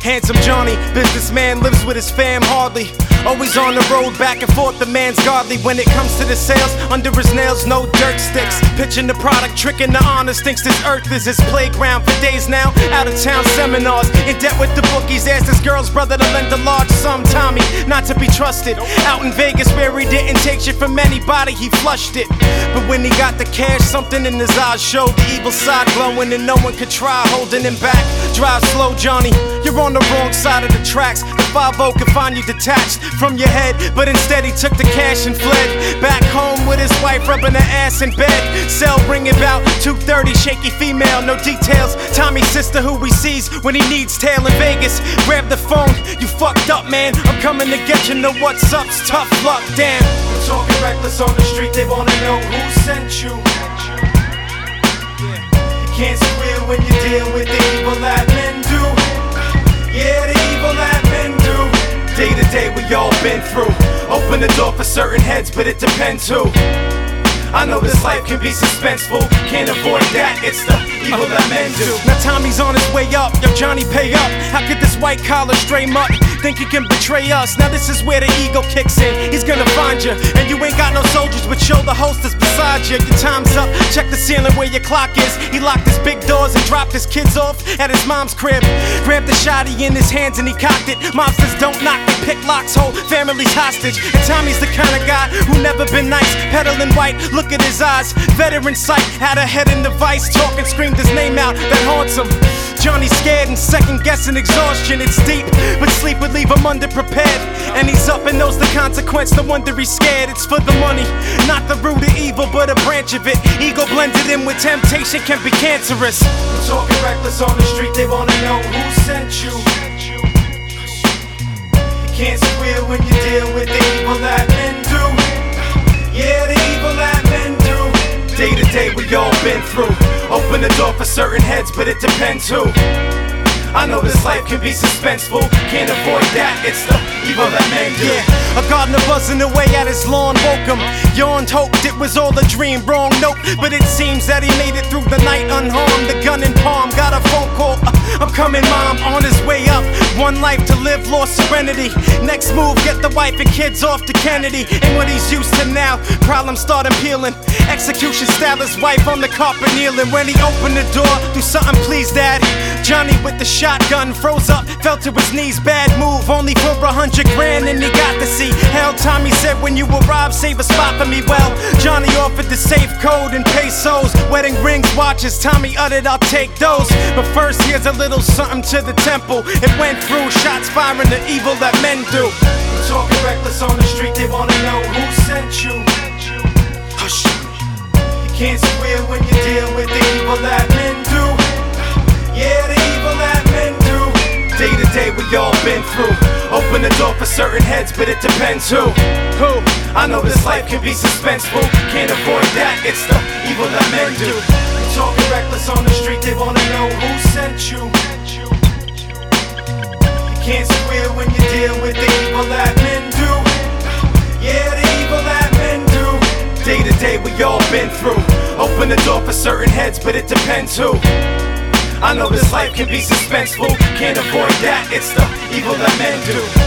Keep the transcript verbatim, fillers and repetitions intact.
Handsome Johnny, businessman, lives with his fam hardly. Always on the road, back and forth, the man's godly. When it comes to the sales, under his nails, no dirt sticks. Pitching the product, tricking the honest, thinks this earth is his playground. For days now, out of town seminars, in debt with the bookies. Asked his girl's brother to lend a large sum. Tommy, not to be trusted. Out in Vegas where he didn't take shit from anybody, he flushed it. But when he got the cash, something in his eyes showed the evil side glowing, and no one could try holding him back. Drive slow, Johnny, you're on the wrong side of the tracks. The five oh could find you detached from your head, but instead he took the cash and fled. Back home with his wife rubbing her ass in bed. Cell ringing about two thirty, shaky female, no details. Tommy's sister who he sees when he needs tail in Vegas. Grab the phone, you fucked up, man. I'm coming to get you, know what's up's tough luck, damn. You're talking reckless on the street, they wanna know who sent you. You can't squeal when you deal with the evil that men do. Yeah, the evil that men do. Day to day we all been through. Open the door for certain heads, but it depends who. I know this life can be suspenseful, can't avoid that, it's the evil that men do. Now Tommy's on his way up, yo Johnny pay up. How could this white collar stray mutt think he can betray us? Now this is where the ego kicks in, he's gonna find you. And you ain't got no soldiers, but shoulder holsters beside you. Your time's up, check the ceiling where your clock is. He locked his big doors and dropped his kids off at his mom's crib. Grabbed the shotty in his hands and he cocked it. Mobsters don't knock, they pick locks, hold families hostage. And Tommy's the kind of guy who never been nice, peddling white. Look at his eyes, veteran sight, had a head in the vice, talking, screamed his name out, that haunts him. Johnny's scared and second guessing exhaustion, it's deep, but sleep would leave him underprepared. And he's up and knows the consequence, no wonder he's scared. It's for the money, not the root of evil, but a branch of it. Ego blended in with temptation can be cancerous. You're talking reckless on the street, they wanna know who sent you. You can't squeal when you deal with the evil that men do. Yeah, the evil that men do. Day to day we all been through. Open the door for certain heads, but it depends who. I know this life can be suspenseful, can't avoid that, it's the evil that men do. Yeah, a gardener buzzing away at his lawn woke him. Yawned, hoped it was all a dream, wrong note, but it seems that he made it through the night unharmed. The gun in palm, got a phone call, uh, I'm coming mom, on his way up. One life to live, lost serenity. Next move, get the wife and kids off to Kennedy. And what he's used to now, problems start peeling. Execution style, his wife on the carpet kneeling. When he opened the door, do something please dad. Johnny with the shotgun froze up, fell to his knees. Bad move, only for a hundred grand and he got to see hell. Tommy said when you arrive, save a spot for me. Well, Johnny offered the safe code and pesos, wedding rings, watches. Tommy uttered, I'll take those. But first here's a little something to the temple. It went through, shots firing the evil that men do. You're talking reckless on the street, they wanna know who sent you. Hush. You can't squeal when you deal with the evil that men do. Yeah, the evil that men do. Day to day we all been through. Open the door for certain heads, but it depends who. Who? I know this life can be suspenseful, can't avoid that, it's the evil that men do. You're talking reckless on the street, they wanna know who sent you. You can't squeal when you deal with the evil that men do. Yeah, the evil that men do. Day to day we all been through. Open the door for certain heads, but it depends who. I know this life can be suspenseful, can't avoid that, it's the evil that men do.